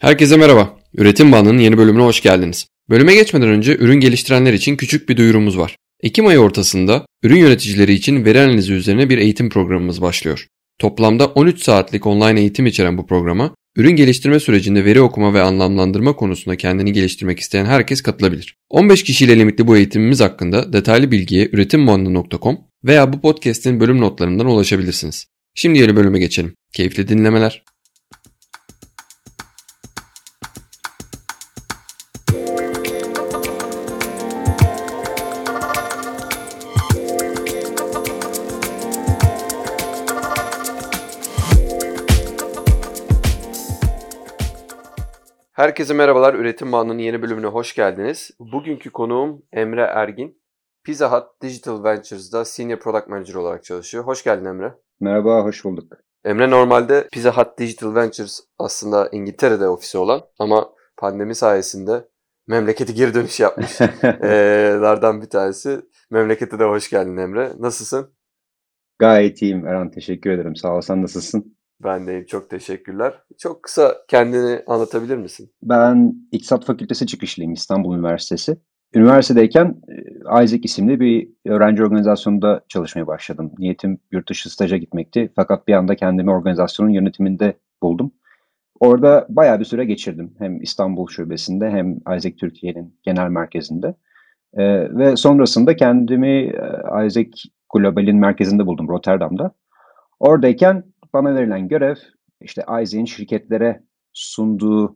Herkese merhaba. Üretim Bandı'nın yeni bölümüne hoş geldiniz. Bölüme geçmeden önce ürün geliştirenler için küçük bir duyurumuz var. Ekim ayı ortasında ürün yöneticileri için veri analizi üzerine bir eğitim programımız başlıyor. Toplamda 13 saatlik online eğitim içeren bu programa, ürün geliştirme sürecinde veri okuma ve anlamlandırma konusunda kendini geliştirmek isteyen herkes katılabilir. 15 kişiyle limitli bu eğitimimiz hakkında detaylı bilgiye üretimbandı.com veya bu podcast'in bölüm notlarından ulaşabilirsiniz. Şimdi yeni bölüme geçelim. Keyifli dinlemeler. Herkese merhabalar. Üretim Bandı'nın yeni bölümüne hoş geldiniz. Bugünkü konuğum Emre Ergin. Pizza Hut Digital Ventures'da Senior Product Manager olarak çalışıyor. Hoş geldin Emre. Merhaba, hoş bulduk. Emre normalde Pizza Hut Digital Ventures aslında İngiltere'de ofisi olan ama pandemi sayesinde memleketi geri dönüş yapmış lardan bir tanesi. Memlekete de hoş geldin Emre. Nasılsın? Gayet iyiyim Erhan, teşekkür ederim. Sağ ol, sen nasılsın? Ben de iyiyim, çok teşekkürler. Çok kısa kendini anlatabilir misin? Ben İktisat Fakültesi çıkışlıyım, İstanbul Üniversitesi. Üniversitedeyken Isaac isimli bir öğrenci organizasyonunda çalışmaya başladım. Niyetim yurt dışı staja gitmekti. Fakat bir anda kendimi organizasyonun yönetiminde buldum. Orada bayağı bir süre geçirdim. Hem İstanbul şubesinde hem Isaac Türkiye'nin genel merkezinde. Ve sonrasında kendimi Isaac Global'in merkezinde buldum, Rotterdam'da. Oradayken bana verilen görev, işte Isaac'in şirketlere sunduğu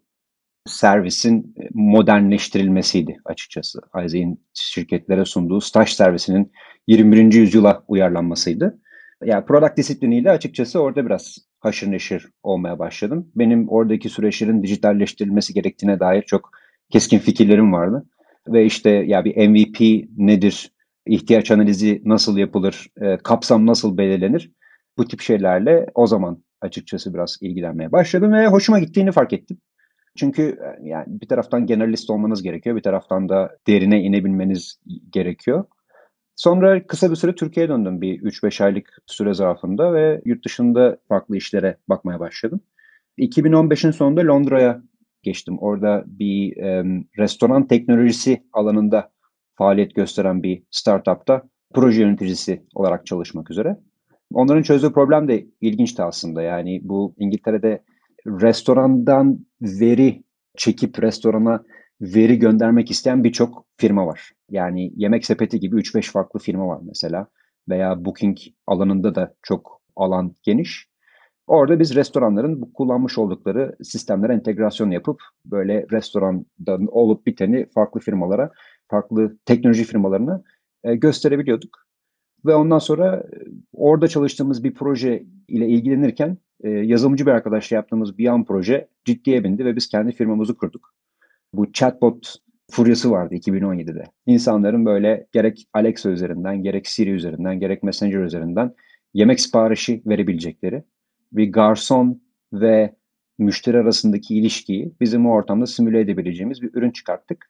servisin modernleştirilmesiydi açıkçası. Isaac'in şirketlere sunduğu staj servisinin 21. yüzyıla uyarlanmasıydı. Yani product disipliniyle açıkçası orada biraz haşır neşir olmaya başladım. Benim oradaki süreçlerin dijitalleştirilmesi gerektiğine dair çok keskin fikirlerim vardı. Ve işte ya bir MVP nedir, ihtiyaç analizi nasıl yapılır, kapsam nasıl belirlenir? Bu tip şeylerle o zaman açıkçası biraz ilgilenmeye başladım ve hoşuma gittiğini fark ettim. Çünkü yani bir taraftan generalist olmanız gerekiyor, bir taraftan da derine inebilmeniz gerekiyor. Sonra kısa bir süre Türkiye'ye döndüm bir 3-5 aylık süre zarfında ve yurt dışında farklı işlere bakmaya başladım. 2015'in sonunda Londra'ya geçtim. Orada bir restoran teknolojisi alanında faaliyet gösteren bir startupta proje yöneticisi olarak çalışmak üzere. Onların çözdüğü problem de ilginçti aslında. Yani bu İngiltere'de restorandan veri çekip restorana veri göndermek isteyen birçok firma var. Yani Yemek Sepeti gibi 3-5 farklı firma var mesela. Veya Booking alanında da çok alan geniş. Orada biz restoranların bu kullanmış oldukları sistemlere entegrasyon yapıp böyle restoranda olup biteni farklı firmalara, farklı teknoloji firmalarına gösterebiliyorduk. Ve ondan sonra orada çalıştığımız bir proje ile ilgilenirken yazılımcı bir arkadaşla yaptığımız bir yan proje ciddiye bindi ve biz kendi firmamızı kurduk. Bu chatbot furyası vardı 2017'de. İnsanların böyle gerek Alexa üzerinden, gerek Siri üzerinden, gerek Messenger üzerinden yemek siparişi verebilecekleri bir garson ve müşteri arasındaki ilişkiyi bizim o ortamda simüle edebileceğimiz bir ürün çıkarttık.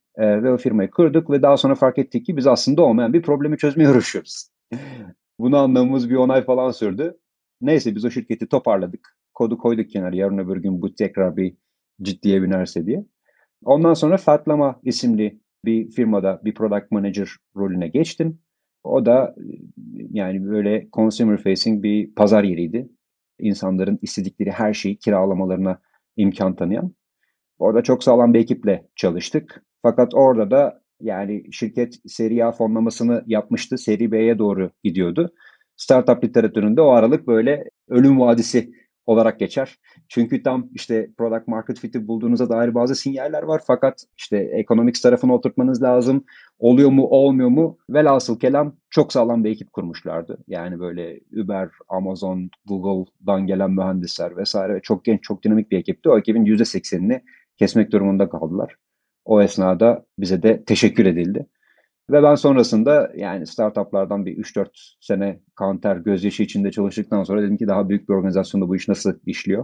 Ve o firmayı kurduk ve daha sonra fark ettik ki biz aslında olmayan bir problemi çözmeye uğraşıyoruz. Bunu anlamamız bir 10 ay falan sürdü. Neyse biz o şirketi toparladık. Kodu koyduk kenara, yarın öbür gün bu tekrar bir ciddiye binerse diye. Ondan sonra Fatlama isimli bir firmada bir product manager rolüne geçtim. O da yani böyle consumer facing bir pazar yeriydi. İnsanların istedikleri her şeyi kiralamalarına imkan tanıyan. Orada çok sağlam bir ekiple çalıştık. Fakat orada da yani şirket seri A fonlamasını yapmıştı. Seri B'ye doğru gidiyordu. Startup literatüründe o aralık böyle ölüm vadisi olarak geçer. Çünkü tam işte product market fit'i bulduğunuza dair bazı sinyaller var. Fakat işte economics tarafını oturtmanız lazım. Oluyor mu olmuyor mu? Velhasıl kelam çok sağlam bir ekip kurmuşlardı. Yani böyle Uber, Amazon, Google'dan gelen mühendisler vesaire. Çok genç, çok dinamik bir ekipti. O ekibin %80'ini kesmek durumunda kaldılar. O esnada bize de teşekkür edildi. Ve ben sonrasında yani startuplardan bir 3-4 sene kanter gözyaşı içinde çalıştıktan sonra dedim ki daha büyük bir organizasyonda bu iş nasıl işliyor?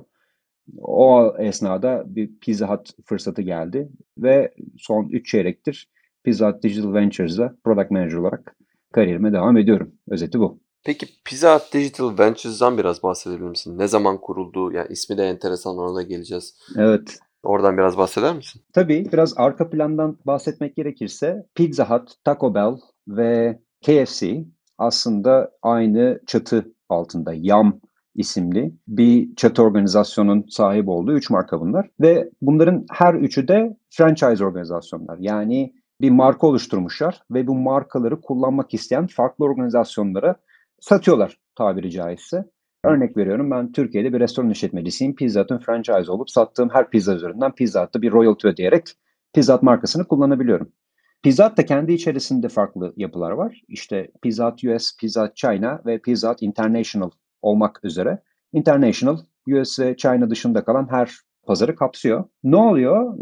O esnada bir Pizza Hut fırsatı geldi ve son 3 çeyrektir Pizza Hut Digital Ventures'da Product Manager olarak kariyerime devam ediyorum. Özeti bu. Peki Pizza Hut Digital Ventures'dan biraz bahsedebilir misin? Ne zaman kuruldu? Yani ismi de enteresan, ona da geleceğiz. Evet. Oradan biraz bahseder misin? Tabii biraz arka plandan bahsetmek gerekirse Pizza Hut, Taco Bell ve KFC aslında aynı çatı altında Yum isimli bir çatı organizasyonun sahibi olduğu 3 marka bunlar. Ve bunların her üçü de franchise organizasyonlar. Yani bir marka oluşturmuşlar ve bu markaları kullanmak isteyen farklı organizasyonlara satıyorlar tabiri caizse. Örnek veriyorum, ben Türkiye'de bir restoran işletmecisiyim. Pizza Hut'un franchise olup sattığım her pizza üzerinden Pizza Hut'ta bir royalty ödeyerek Pizza Hut markasını kullanabiliyorum. Pizza Hut da kendi içerisinde farklı yapılar var. İşte Pizza Hut US, Pizza Hut China ve Pizza Hut International olmak üzere. International, US ve China dışında kalan her pazarı kapsıyor. Ne oluyor?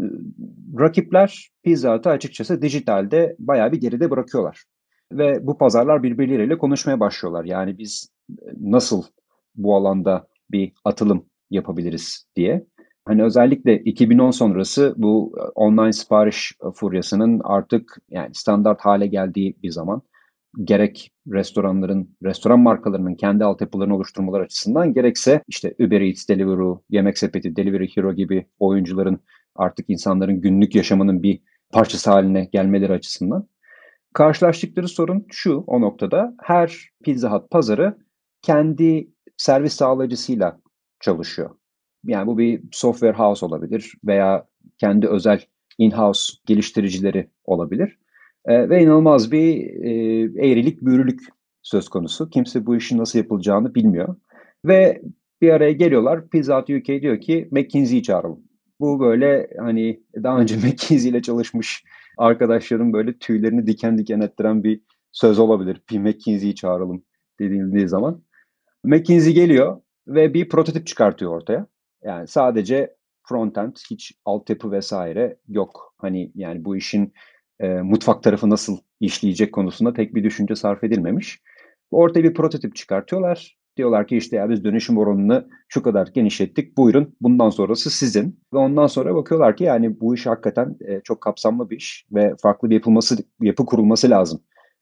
Rakipler Pizza Hut'ı açıkçası dijitalde bayağı bir geride bırakıyorlar. Ve bu pazarlar birbirleriyle konuşmaya başlıyorlar. Yani biz nasıl bu alanda bir atılım yapabiliriz diye. Hani özellikle 2010 sonrası bu online sipariş furyasının artık yani standart hale geldiği bir zaman, gerek restoran markalarının kendi altyapılarını oluşturmaları açısından, gerekse işte Uber Eats, Deliveroo, Yemek Sepeti, Delivery Hero gibi oyuncuların artık insanların günlük yaşamının bir parçası haline gelmeleri açısından. Karşılaştıkları sorun şu o noktada: her Pizza Hut pazarı kendi servis sağlayıcısıyla çalışıyor. Yani bu bir software house olabilir veya kendi özel in-house geliştiricileri olabilir. Ve inanılmaz bir eğrilik büğrülük söz konusu. Kimse bu işin nasıl yapılacağını bilmiyor. Ve bir araya geliyorlar. Pizza Hut UK diyor ki McKinsey'yi çağıralım. Bu böyle hani daha önce McKinsey ile çalışmış arkadaşların böyle tüylerini diken diken ettiren bir söz olabilir. Bir McKinsey'yi çağıralım dediği zaman. McKinsey geliyor ve bir prototip çıkartıyor ortaya. Yani sadece frontend, hiç altyapı vesaire yok. Hani yani bu işin mutfak tarafı nasıl işleyecek konusunda pek bir düşünce sarf edilmemiş. Ortaya bir prototip çıkartıyorlar. Diyorlar ki işte ya biz dönüşüm oranını şu kadar genişlettik. Buyurun, bundan sonrası sizin. Ve ondan sonra bakıyorlar ki yani bu iş hakikaten çok kapsamlı bir iş ve farklı bir yapı kurulması lazım.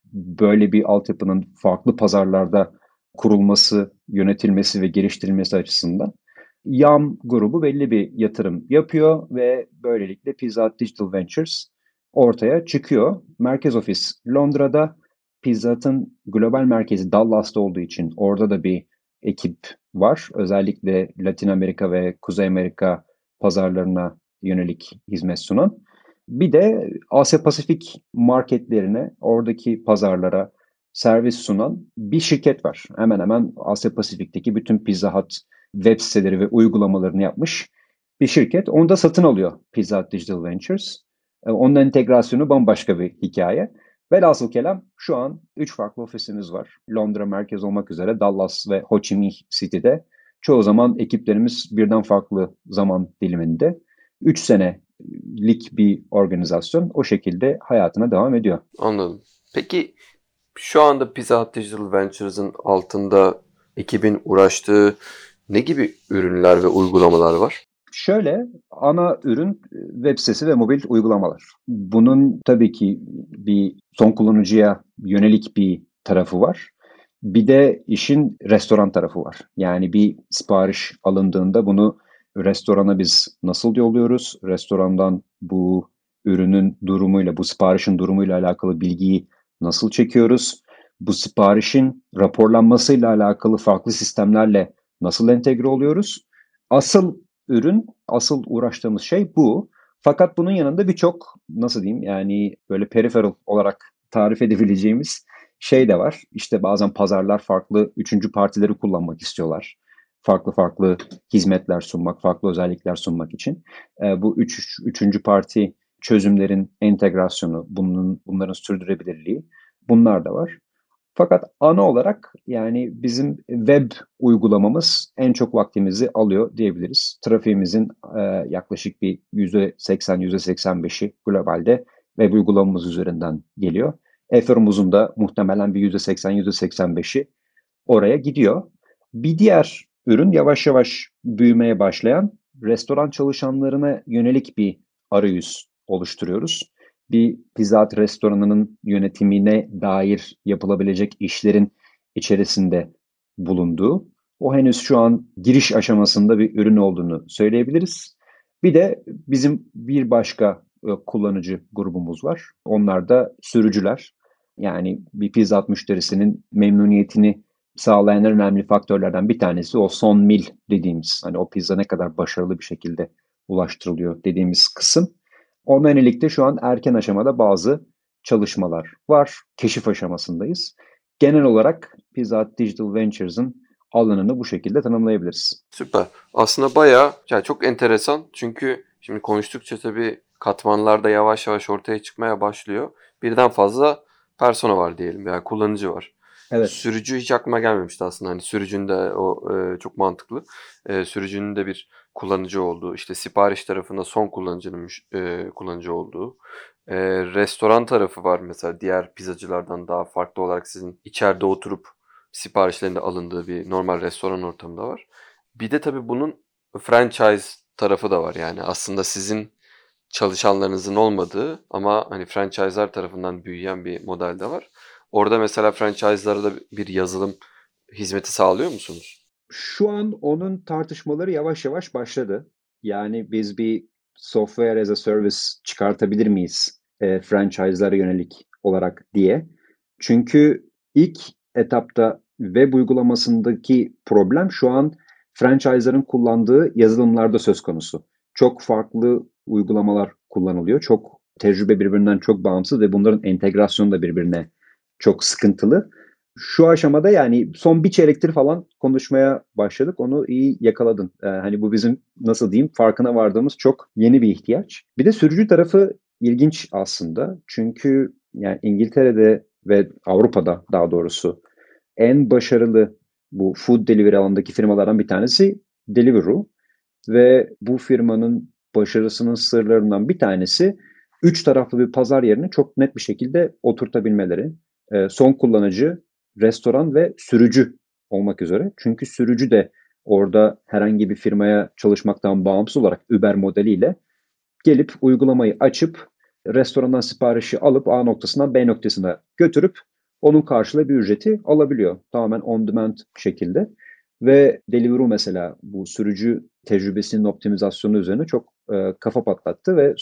Böyle bir altyapının farklı pazarlarda kurulması, yönetilmesi ve geliştirilmesi açısından. Yum grubu belli bir yatırım yapıyor ve böylelikle Pizza Hut Digital Ventures ortaya çıkıyor. Merkez ofis Londra'da, Pizza Hut'ın global merkezi Dallas'ta olduğu için orada da bir ekip var. Özellikle Latin Amerika ve Kuzey Amerika pazarlarına yönelik hizmet sunan. Bir de Asya Pasifik marketlerine, oradaki pazarlara servis sunan bir şirket var. Hemen hemen Asya Pasifik'teki bütün Pizza Hut web siteleri ve uygulamalarını yapmış bir şirket. Onu da satın alıyor Pizza Hut Digital Ventures. Onun entegrasyonu bambaşka bir hikaye. Velhasıl kelam şu an 3 farklı ofisimiz var. Londra merkez olmak üzere Dallas ve Ho Chi Minh City'de. Çoğu zaman ekiplerimiz birden farklı zaman diliminde. 3 senelik bir organizasyon o şekilde hayatına devam ediyor. Anladım. Peki şu anda Pizza Hut Digital Ventures'ın altında ekibin uğraştığı ne gibi ürünler ve uygulamalar var? Şöyle, ana ürün web sitesi ve mobil uygulamalar. Bunun tabii ki bir son kullanıcıya yönelik bir tarafı var. Bir de işin restoran tarafı var. Yani bir sipariş alındığında bunu restorana biz nasıl yolluyoruz? Restorandan bu ürünün durumuyla, bu siparişin durumuyla alakalı bilgiyi nasıl çekiyoruz? Bu siparişin raporlanmasıyla alakalı farklı sistemlerle nasıl entegre oluyoruz? Asıl ürün, asıl uğraştığımız şey bu. Fakat bunun yanında birçok, nasıl diyeyim, yani böyle peripheral olarak tarif edebileceğimiz şey de var. İşte bazen pazarlar farklı üçüncü partileri kullanmak istiyorlar. Farklı farklı hizmetler sunmak, farklı özellikler sunmak için. Bu üçüncü parti çözümlerin entegrasyonu, bunların sürdürülebilirliği, bunlar da var. Fakat ana olarak yani bizim web uygulamamız en çok vaktimizi alıyor diyebiliriz. Trafiğimizin yaklaşık bir %80, %85'i globalde web uygulamamız üzerinden geliyor. Ethereum'umuzun da muhtemelen bir %80, %85'i oraya gidiyor. Bir diğer ürün, yavaş yavaş büyümeye başlayan, restoran çalışanlarına yönelik bir arayüz oluşturuyoruz. Bir Pizza Hut restoranının yönetimine dair yapılabilecek işlerin içerisinde bulunduğu, o henüz şu an giriş aşamasında bir ürün olduğunu söyleyebiliriz. Bir de bizim bir başka kullanıcı grubumuz var. Onlar da sürücüler. Yani bir Pizza Hut müşterisinin memnuniyetini sağlayan en önemli faktörlerden bir tanesi o son mil dediğimiz, hani o pizza ne kadar başarılı bir şekilde ulaştırılıyor dediğimiz kısım. Ona yönelik de şu an erken aşamada bazı çalışmalar var. Keşif aşamasındayız. Genel olarak Pizza Hut Digital Ventures'ın alanını bu şekilde tanımlayabiliriz. Süper. Aslında bayağı yani çok enteresan. Çünkü şimdi konuştukça tabii katmanlar da yavaş yavaş ortaya çıkmaya başlıyor. Birden fazla persona var diyelim veya kullanıcı var. Evet. Sürücü hiç aklıma gelmemişti aslında. Hani sürücünün de o çok mantıklı. Sürücünün de bir kullanıcı olduğu, işte sipariş tarafında son kullanıcının kullanıcı olduğu. Restoran tarafı var mesela diğer pizzacılardan daha farklı olarak sizin içeride oturup siparişlerinde alındığı bir normal restoran ortamı da var. Bir de tabii bunun franchise tarafı da var. Yani aslında sizin çalışanlarınızın olmadığı ama hani franchise'lar tarafından büyüyen bir model de var. Orada mesela franchise'lara da bir yazılım hizmeti sağlıyor musunuz? Şu an onun tartışmaları yavaş yavaş başladı. Yani biz bir software as a service çıkartabilir miyiz franchise'lara yönelik olarak diye. Çünkü ilk etapta web uygulamasındaki problem şu an franchise'ların kullandığı yazılımlarda söz konusu. Çok farklı uygulamalar kullanılıyor. Çok tecrübe birbirinden çok bağımsız ve bunların entegrasyonu da birbirine çok sıkıntılı. Şu aşamada yani son bir çeyrektir falan konuşmaya başladık. Onu iyi yakaladın. Hani bu bizim nasıl diyeyim farkına vardığımız çok yeni bir ihtiyaç. Bir de sürücü tarafı ilginç aslında. Çünkü yani İngiltere'de ve Avrupa'da daha doğrusu en başarılı bu food delivery alanındaki firmalardan bir tanesi Deliveroo. Ve bu firmanın başarısının sırlarından bir tanesi üç taraflı bir pazar yerini çok net bir şekilde oturtabilmeleri. Son kullanıcı, restoran ve sürücü olmak üzere. Çünkü sürücü de orada herhangi bir firmaya çalışmaktan bağımsız olarak Uber modeliyle gelip uygulamayı açıp restorandan siparişi alıp A noktasından B noktasına götürüp onun karşılığı bir ücreti alabiliyor. Tamamen on demand şekilde. Ve Deliveroo mesela bu sürücü tecrübesinin optimizasyonu üzerine çok kafa patlattı ve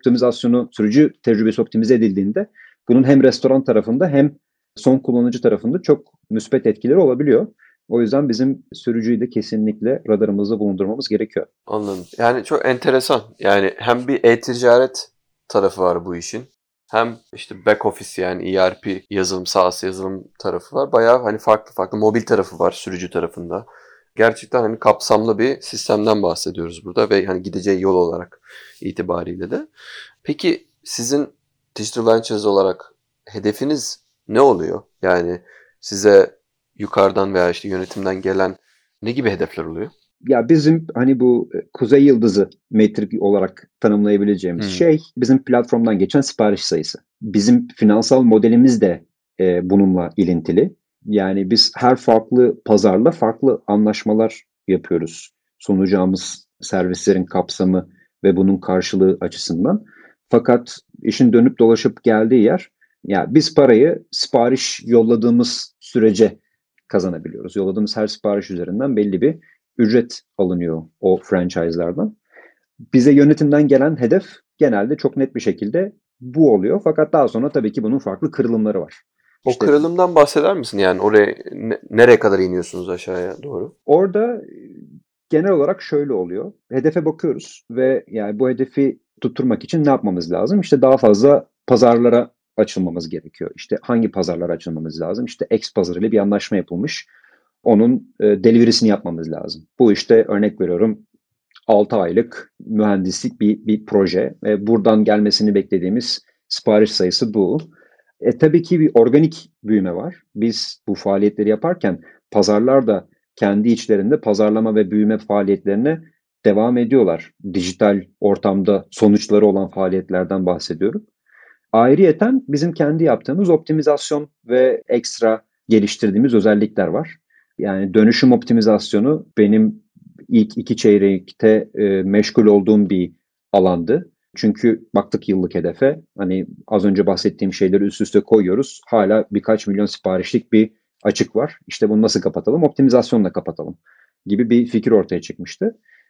sürücü tecrübesi optimize edildiğinde bunun hem restoran tarafında hem son kullanıcı tarafında çok müspet etkileri olabiliyor. O yüzden bizim sürücüyü de kesinlikle radarımızda bulundurmamız gerekiyor. Anladım. Yani çok enteresan. Yani hem bir e-ticaret tarafı var bu işin. Hem işte back office yani ERP yazılım, SaaS yazılım tarafı var. Bayağı hani farklı farklı mobil tarafı var sürücü tarafında. Gerçekten hani kapsamlı bir sistemden bahsediyoruz burada ve hani gideceği yol olarak itibariyle de. Peki sizin Digital Ventures olarak hedefiniz ne oluyor? Yani size yukarıdan veya işte yönetimden gelen ne gibi hedefler oluyor? Ya bizim hani bu kuzey yıldızı metrik olarak tanımlayabileceğimiz Hmm. şey bizim platformdan geçen sipariş sayısı. Bizim finansal modelimiz de bununla ilintili. Yani biz her farklı pazarla farklı anlaşmalar yapıyoruz. Sunacağımız servislerin kapsamı ve bunun karşılığı açısından. Fakat işin dönüp dolaşıp geldiği yer, ya biz parayı sipariş yolladığımız sürece kazanabiliyoruz. Yolladığımız her sipariş üzerinden belli bir ücret alınıyor o franchise'lardan. Bize yönetimden gelen hedef genelde çok net bir şekilde bu oluyor. Fakat daha sonra tabii ki bunun farklı kırılımları var. O İşte kırılımdan bahseder misin? Yani oraya nereye kadar iniyorsunuz aşağıya doğru? orada genel olarak şöyle oluyor. Hedefe bakıyoruz ve yani bu hedefi tutturmak için ne yapmamız lazım? İşte daha fazla pazarlara açılmamız gerekiyor. İşte hangi pazarlara açılmamız lazım? İşte X pazarıyla bir anlaşma yapılmış. Onun delivery'sini yapmamız lazım. Bu işte örnek veriyorum 6 aylık mühendislik bir proje. Buradan gelmesini beklediğimiz sipariş sayısı bu. Tabii ki bir organik büyüme var. Biz bu faaliyetleri yaparken pazarlar da kendi içlerinde pazarlama ve büyüme faaliyetlerine devam ediyorlar. Dijital ortamda sonuçları olan faaliyetlerden bahsediyorum. Ayrıyeten bizim kendi yaptığımız optimizasyon ve ekstra geliştirdiğimiz özellikler var. Yani dönüşüm optimizasyonu benim ilk iki çeyrekte meşgul olduğum bir alandı. Çünkü baktık yıllık hedefe, hani az önce bahsettiğim şeyleri üst üste koyuyoruz. Hala birkaç milyon siparişlik bir açık var. İşte bunu nasıl kapatalım? Optimizasyonla kapatalım gibi bir fikir ortaya çıkmıştı.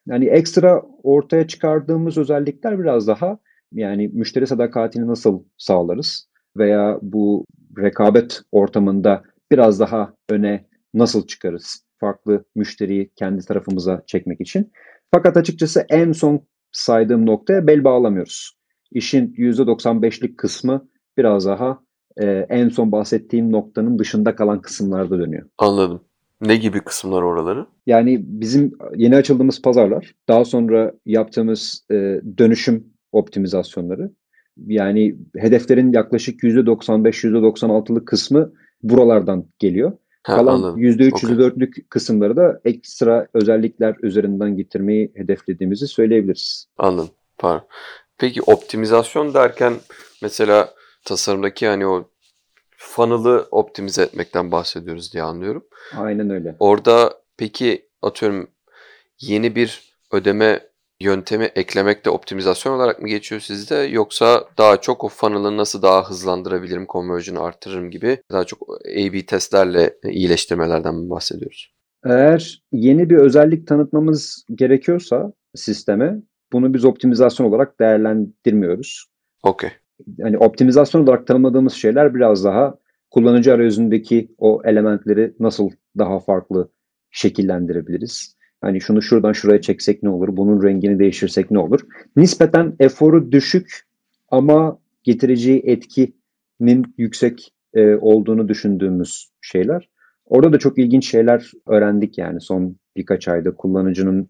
Yani ekstra ortaya çıkardığımız özellikler biraz daha yani müşteri sadakatini nasıl sağlarız veya bu rekabet ortamında biraz daha öne nasıl çıkarız farklı müşteriyi kendi tarafımıza çekmek için. Fakat açıkçası en son saydığım noktaya bel bağlamıyoruz. İşin %95'lik kısmı biraz daha en son bahsettiğim noktanın dışında kalan kısımlarda dönüyor. Anladım. Ne gibi kısımlar oraları? Yani bizim yeni açıldığımız pazarlar, daha sonra yaptığımız dönüşüm optimizasyonları. Yani hedeflerin yaklaşık %95-%96'lık kısmı buralardan geliyor. Ha, Kalan anladım. %3, Okey. %4'lük kısımları da ekstra özellikler üzerinden getirmeyi hedeflediğimizi söyleyebiliriz. Anladım. Pardon. Peki optimizasyon derken mesela tasarımdaki hani o funnel'ı optimize etmekten bahsediyoruz diye anlıyorum. Aynen öyle. Orada peki atıyorum yeni bir ödeme yöntemi eklemek de optimizasyon olarak mı geçiyor sizde, yoksa daha çok o funnel'ı nasıl daha hızlandırabilirim, conversion'ı artırırım gibi daha çok A/B testlerle iyileştirmelerden mi bahsediyoruz? Eğer yeni bir özellik tanıtmamız gerekiyorsa sisteme, bunu biz optimizasyon olarak değerlendirmiyoruz. Okey. Hani optimizasyon olarak tanımladığımız şeyler biraz daha kullanıcı arayüzündeki o elementleri nasıl daha farklı şekillendirebiliriz? Hani şunu şuradan şuraya çeksek ne olur? Bunun rengini değiştirsek ne olur? Nispeten eforu düşük ama getireceği etkinin yüksek olduğunu düşündüğümüz şeyler. Orada da çok ilginç şeyler öğrendik yani son birkaç ayda kullanıcının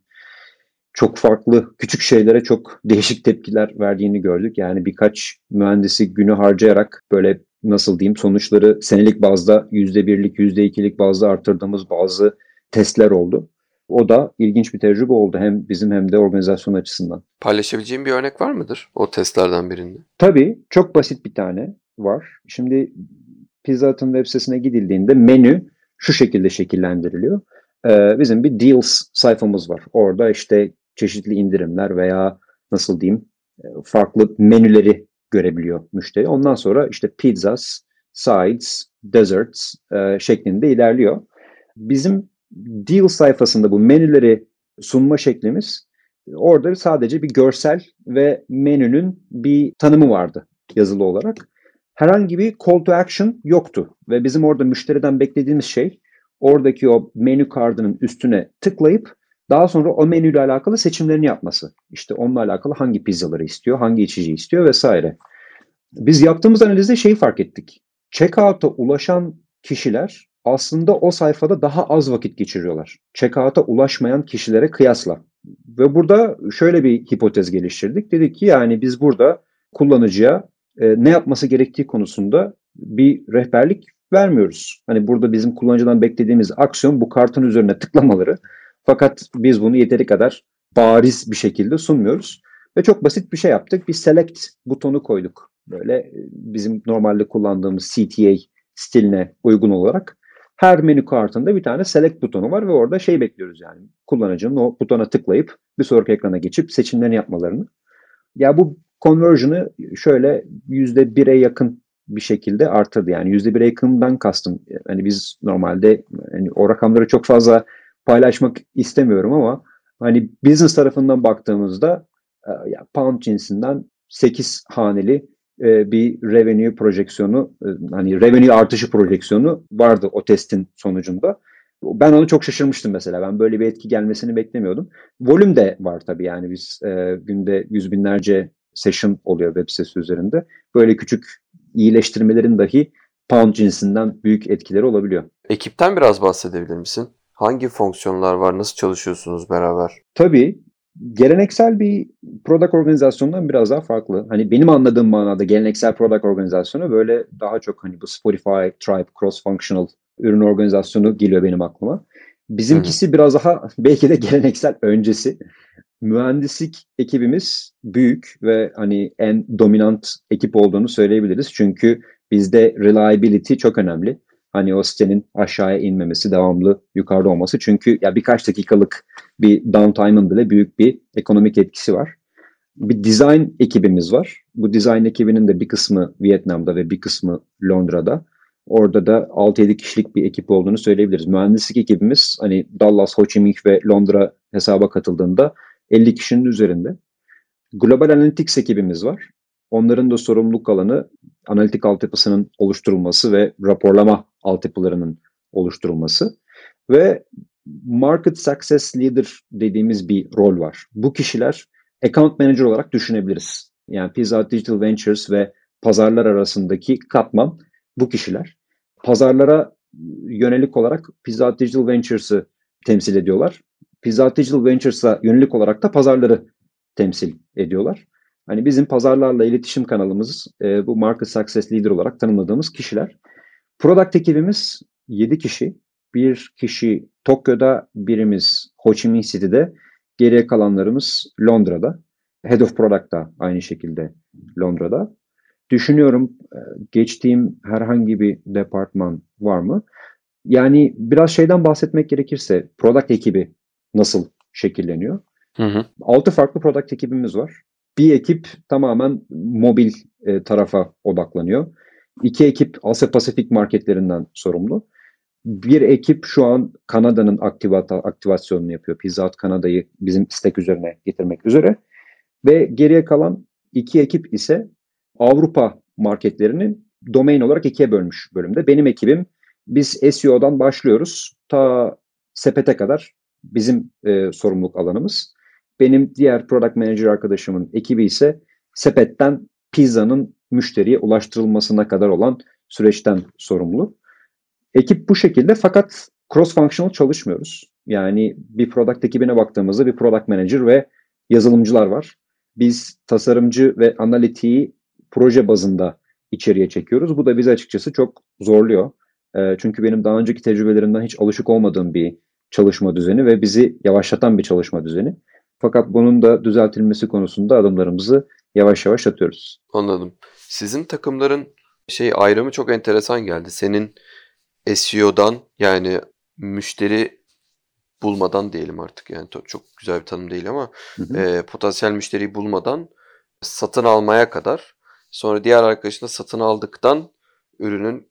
çok farklı küçük şeylere çok değişik tepkiler verdiğini gördük. Yani birkaç mühendisi günü harcayarak böyle nasıl diyeyim sonuçları senelik bazda %1'lik, %2'lik bazda artırdığımız bazı testler oldu. O da ilginç bir tecrübe oldu hem bizim hem de organizasyon açısından. Paylaşabileceğim bir örnek var mıdır o testlerden birinde? Tabii çok basit bir tane var. Şimdi Pizza Hut'ın web sitesine gidildiğinde menü şu şekilde şekillendiriliyor. Bizim bir deals sayfamız var. Orada işte çeşitli indirimler veya nasıl diyeyim farklı menüleri görebiliyor müşteri. Ondan sonra işte pizzas, sides, desserts şeklinde ilerliyor. Bizim deal sayfasında bu menüleri sunma şeklimiz orada sadece bir görsel ve menünün bir tanımı vardı yazılı olarak. Herhangi bir call to action yoktu ve bizim orada müşteriden beklediğimiz şey oradaki o menü kartının üstüne tıklayıp daha sonra o menüyle alakalı seçimlerini yapması. İşte onunla alakalı hangi pizzaları istiyor, hangi içeceği istiyor vesaire. Biz yaptığımız analizde şeyi fark ettik. Checkout'a ulaşan kişiler aslında o sayfada daha az vakit geçiriyorlar. Checkout'a ulaşmayan kişilere kıyasla. Ve burada şöyle bir hipotez geliştirdik. Dedik ki yani biz burada kullanıcıya ne yapması gerektiği konusunda bir rehberlik vermiyoruz. Hani burada bizim kullanıcıdan beklediğimiz aksiyon bu kartın üzerine tıklamaları. Fakat biz bunu yeteri kadar bariz bir şekilde sunmuyoruz. Ve çok basit bir şey yaptık. Bir select butonu koyduk. Böyle bizim normalde kullandığımız CTA stiline uygun olarak her menü kartında bir tane select butonu var ve orada şey bekliyoruz yani kullanıcının o butona tıklayıp bir sonraki ekrana geçip seçimlerini yapmalarını. Ya bu conversion'ı şöyle %1'e yakın bir şekilde artırdı. Yani %1'e yakından kastım. Hani biz normalde hani o rakamları çok fazla paylaşmak istemiyorum ama hani business tarafından baktığımızda ya pound cinsinden 8 haneli bir revenue projeksiyonu hani revenue artışı projeksiyonu vardı o testin sonucunda. Ben onu çok şaşırmıştım mesela. Ben böyle bir etki gelmesini beklemiyordum. Volüm de var tabii yani biz günde yüz binlerce session oluyor web sitesi üzerinde. Böyle küçük iyileştirmelerin dahi pound cinsinden büyük etkileri olabiliyor. Ekipten biraz bahsedebilir misin? Hangi fonksiyonlar var? Nasıl çalışıyorsunuz beraber? Tabii geleneksel bir product organizasyonundan biraz daha farklı. Hani benim anladığım manada geleneksel product organizasyonu böyle daha çok hani bu Spotify, Tribe, cross-functional ürün organizasyonu geliyor benim aklıma. Hı hı. Bizimkisi biraz daha belki de geleneksel öncesi. Mühendislik ekibimiz büyük ve hani en dominant ekip olduğunu söyleyebiliriz. Çünkü bizde reliability çok önemli. Hani o sitenin aşağıya inmemesi, devamlı yukarıda olması. Çünkü ya birkaç dakikalık bir downtime'ın bile büyük bir ekonomik etkisi var. Bir design ekibimiz var. Bu design ekibinin de bir kısmı Vietnam'da ve bir kısmı Londra'da. Orada da 6-7 kişilik bir ekip olduğunu söyleyebiliriz. Mühendislik ekibimiz hani Dallas, Ho Chi Minh ve Londra hesaba katıldığında 50 kişinin üzerinde. Global Analytics ekibimiz var. Onların da sorumluluk alanı analitik altyapısının oluşturulması ve raporlama altyapılarının oluşturulması. Ve Market Success Leader dediğimiz bir rol var. Bu kişiler account manager olarak düşünebiliriz. Yani Pizza Hut Digital Ventures ve pazarlar arasındaki katman bu kişiler. Pazarlara yönelik olarak Pizza Hut Digital Ventures'ı temsil ediyorlar. Pizza Hut Digital Ventures'a yönelik olarak da pazarları temsil ediyorlar. Hani bizim pazarlarla iletişim kanalımız bu Market Success Leader olarak tanımladığımız kişiler. Product ekibimiz 7 kişi. Bir kişi Tokyo'da, birimiz Ho Chi Minh City'de, geriye kalanlarımız Londra'da. Head of Product da aynı şekilde Londra'da. Düşünüyorum geçtiğim herhangi bir departman var mı? Yani biraz şeyden bahsetmek gerekirse product ekibi nasıl şekilleniyor? Hı hı. 6 farklı product ekibimiz var. Bir ekip tamamen mobil tarafa odaklanıyor. 2 ekip Asya Pasifik marketlerinden sorumlu. Bir ekip şu an Kanada'nın aktivasyonunu yapıyor. Pizza Hut Kanada'yı bizim stack üzerine getirmek üzere. Ve geriye kalan 2 ekip ise Avrupa marketlerini domain olarak 2'ye bölmüş bölümde. Benim ekibim, biz SEO'dan başlıyoruz. Ta sepete kadar bizim sorumluluk alanımız. Benim diğer product manager arkadaşımın ekibi ise sepetten pizzanın müşteriye ulaştırılmasına kadar olan süreçten sorumlu. Ekip bu şekilde, fakat cross functional çalışmıyoruz. Yani bir product ekibine baktığımızda bir product manager ve yazılımcılar var. Biz tasarımcı ve analitiği proje bazında içeriye çekiyoruz. Bu da bizi açıkçası çok zorluyor. Çünkü benim daha önceki tecrübelerimden hiç alışık olmadığım bir çalışma düzeni ve bizi yavaşlatan bir çalışma düzeni. Fakat bunun da düzeltilmesi konusunda adımlarımızı yavaş yavaş atıyoruz. Anladım. Sizin takımların ayrımı çok enteresan geldi. Senin SEO'dan, yani müşteri bulmadan diyelim artık, yani çok güzel bir tanım değil ama potansiyel müşteriyi bulmadan satın almaya kadar, sonra diğer arkadaşın da satın aldıktan ürünün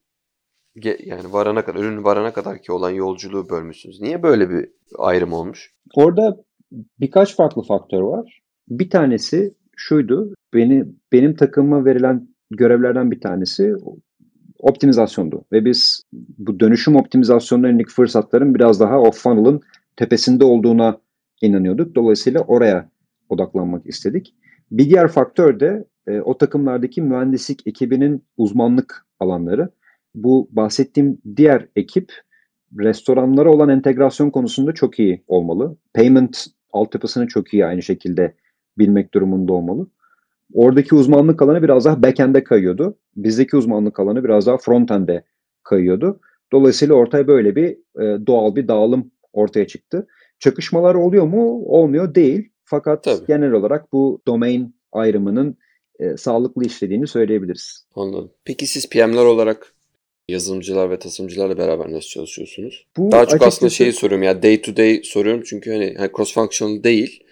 ürün varana kadar ki olan yolculuğu bölmüşsünüz. Niye böyle bir ayrım olmuş? Orada birkaç farklı faktör var. Bir tanesi şuydu. Benim takımıma verilen görevlerden bir tanesi optimizasyondu. Ve biz bu dönüşüm optimizasyonuna yönelik fırsatların biraz daha o funnel'ın tepesinde olduğuna inanıyorduk. Dolayısıyla oraya odaklanmak istedik. Bir diğer faktör de o takımlardaki mühendislik ekibinin uzmanlık alanları. Bu bahsettiğim diğer ekip restoranlara olan entegrasyon konusunda çok iyi olmalı. Payment altyapısını çok iyi aynı şekilde bilmek durumunda olmalı. Oradaki uzmanlık alanı biraz daha backend'e kayıyordu. Bizdeki uzmanlık alanı biraz daha frontend'e kayıyordu. Dolayısıyla ortaya böyle bir doğal bir dağılım ortaya çıktı. Çakışmalar oluyor mu? Olmuyor değil. Fakat Tabii. genel olarak bu domain ayrımının sağlıklı işlediğini söyleyebiliriz. Anladım. Peki siz PM'ler olarak yazılımcılar ve tasarımcılarla beraber nasıl çalışıyorsunuz? Bu Daha çok açıkçası aslında soruyorum ya, day to day soruyorum çünkü hani cross functional değil.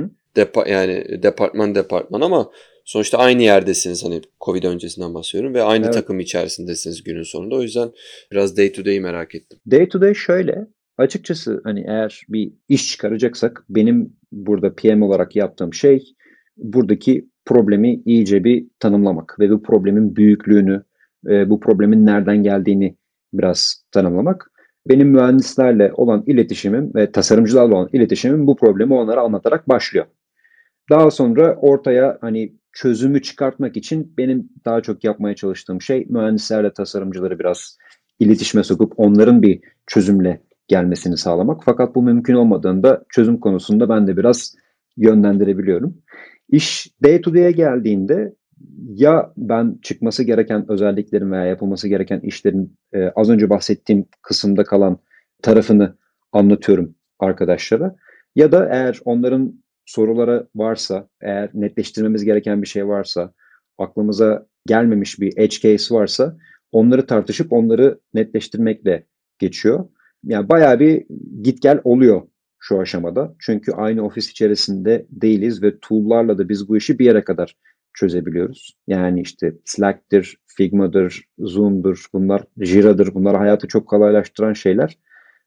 Yani departman ama sonuçta aynı yerdesiniz, hani Covid öncesinden bahsediyorum ve aynı takım içerisindesiniz günün sonunda. O yüzden biraz day to day'i merak ettim. Day to day şöyle, açıkçası hani eğer bir iş çıkaracaksak benim burada PM olarak yaptığım şey buradaki problemi iyice bir tanımlamak ve bu problemin büyüklüğünü, bu problemin nereden geldiğini biraz tanımlamak. Benim mühendislerle olan iletişimim ve tasarımcılarla olan iletişimim bu problemi onlara anlatarak başlıyor. Daha sonra ortaya hani çözümü çıkartmak için benim daha çok yapmaya çalıştığım şey mühendislerle tasarımcıları biraz iletişime sokup onların bir çözümle gelmesini sağlamak. Fakat bu mümkün olmadığında çözüm konusunda ben de biraz yönlendirebiliyorum. İş day to day'e geldiğinde ya ben çıkması gereken özelliklerin veya yapılması gereken işlerin az önce bahsettiğim kısımda kalan tarafını anlatıyorum arkadaşlara. Ya da eğer onların soruları varsa, eğer netleştirmemiz gereken bir şey varsa, aklımıza gelmemiş bir edge case varsa onları tartışıp onları netleştirmekle geçiyor. Yani bayağı bir git gel oluyor şu aşamada. Çünkü aynı ofis içerisinde değiliz ve tool'larla da biz bu işi bir yere kadar çözebiliyoruz. Yani işte Slack'tir, Figma'dır, Zoom'dur, bunlar Jira'dır. Bunlar hayatı çok kolaylaştıran şeyler.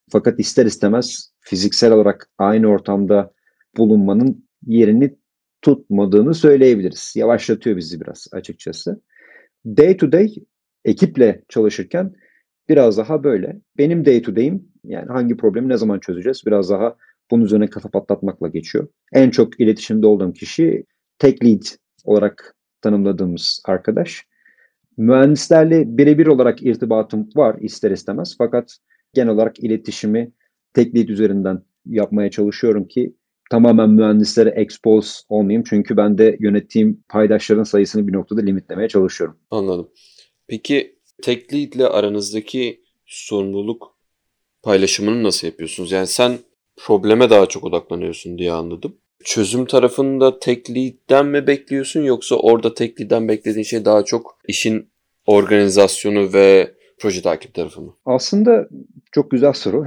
Fakat ister istemez fiziksel olarak aynı ortamda bulunmanın yerini tutmadığını söyleyebiliriz. Yavaşlatıyor bizi biraz açıkçası. Day to day ekiple çalışırken biraz daha böyle. Benim day to day'im yani hangi problemi ne zaman çözeceğiz? Biraz daha bunun üzerine kafa patlatmakla geçiyor. En çok iletişimde olduğum kişi tech lead olarak tanımladığımız arkadaş. Mühendislerle birebir olarak irtibatım var ister istemez. Fakat genel olarak iletişimi tech lead üzerinden yapmaya çalışıyorum ki tamamen mühendislere expose olmayayım. Çünkü ben de yönettiğim paydaşların sayısını bir noktada limitlemeye çalışıyorum. Anladım. Peki Tech Lead ile aranızdaki sorumluluk paylaşımını nasıl yapıyorsunuz? Yani sen probleme daha çok odaklanıyorsun diye anladım. Çözüm tarafında Tech Lead'den mi bekliyorsun yoksa orada Tech Lead'den beklediğin şey daha çok işin organizasyonu ve proje takip tarafı mı? Aslında çok güzel soru.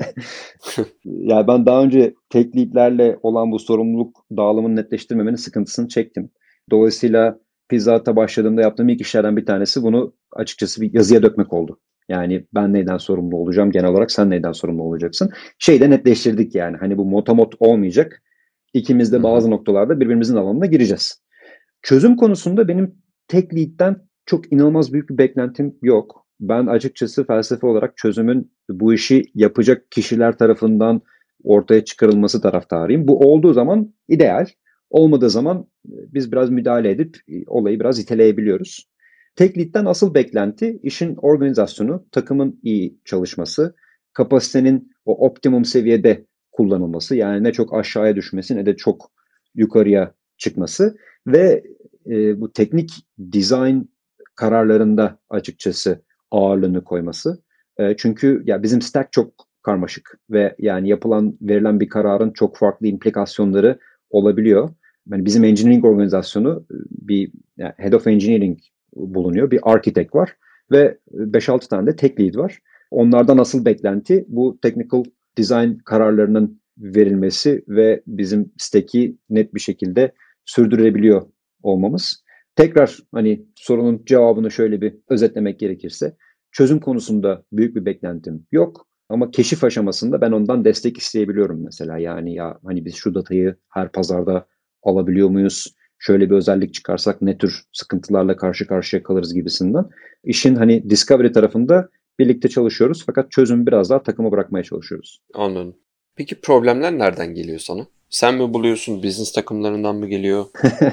Yani ben daha önce tech lead'lerle olan bu sorumluluk dağılımını netleştirmemenin sıkıntısını çektim. Dolayısıyla Pizza Hut'a başladığımda yaptığım ilk işlerden bir tanesi bunu açıkçası bir yazıya dökmek oldu. Yani ben neyden sorumlu olacağım genel olarak, sen neyden sorumlu olacaksın. Şeyi de netleştirdik yani. Hani bu motomot olmayacak. İkimiz Hı de hı. bazı noktalarda birbirimizin alanına gireceğiz. Çözüm konusunda benim tech lead'den çok inanılmaz büyük bir beklentim yok. Ben açıkçası felsefe olarak çözümün bu işi yapacak kişiler tarafından ortaya çıkarılması taraftarıyım. Bu olduğu zaman ideal, olmadığı zaman biz biraz müdahale edip olayı biraz iteleyebiliyoruz. Tech lead'den asıl beklenti işin organizasyonu, takımın iyi çalışması, kapasitenin o optimum seviyede kullanılması. Yani ne çok aşağıya düşmesi ne de çok yukarıya çıkması ve bu teknik design kararlarında açıkçası ağırlığını koyması. Çünkü ya bizim stack çok karmaşık ve yani verilen bir kararın çok farklı implikasyonları olabiliyor. Yani bizim engineering organizasyonu bir yani head of engineering bulunuyor, bir architect var ve 5-6 tane de tech lead var. Onlardan asıl beklenti bu technical design kararlarının verilmesi ve bizim stack'i net bir şekilde sürdürebiliyor olmamız. Tekrar hani sorunun cevabını şöyle bir özetlemek gerekirse çözüm konusunda büyük bir beklentim yok. Ama keşif aşamasında ben ondan destek isteyebiliyorum mesela. Yani ya hani biz şu datayı her pazarda alabiliyor muyuz? Şöyle bir özellik çıkarsak ne tür sıkıntılarla karşı karşıya kalırız gibisinden. İşin hani discovery tarafında birlikte çalışıyoruz fakat çözümü biraz daha takıma bırakmaya çalışıyoruz. Anladım. Peki problemler nereden geliyor sana? Sen mi buluyorsun? Business takımlarından mı geliyor?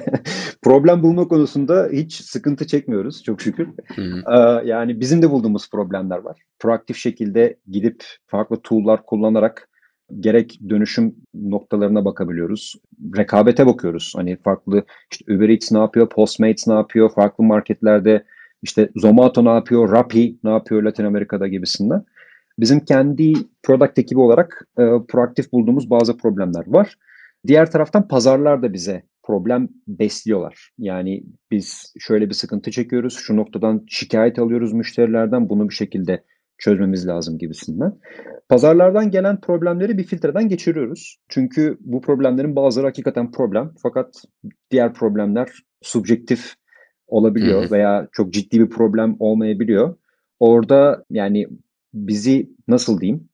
Problem bulma konusunda hiç sıkıntı çekmiyoruz çok şükür. Hı hı. Yani bizim de bulduğumuz problemler var. Proaktif şekilde gidip farklı tool'lar kullanarak gerek dönüşüm noktalarına bakabiliyoruz. Rekabete bakıyoruz. Hani farklı işte Uber Eats ne yapıyor, Postmates ne yapıyor, farklı marketlerde işte Zomato ne yapıyor, Rappi ne yapıyor Latin Amerika'da gibisinden. Bizim kendi product ekibi olarak proaktif bulduğumuz bazı problemler var. Diğer taraftan pazarlar da bize problem besliyorlar. Yani biz şöyle bir sıkıntı çekiyoruz, şu noktadan şikayet alıyoruz müşterilerden, bunu bir şekilde çözmemiz lazım gibisinden. Pazarlardan gelen problemleri bir filtreden geçiriyoruz. Çünkü bu problemlerin bazıları hakikaten problem. Fakat diğer problemler subjektif Hı hı. olabiliyor veya çok ciddi bir problem olmayabiliyor. Orada yani bizi nasıl diyeyim?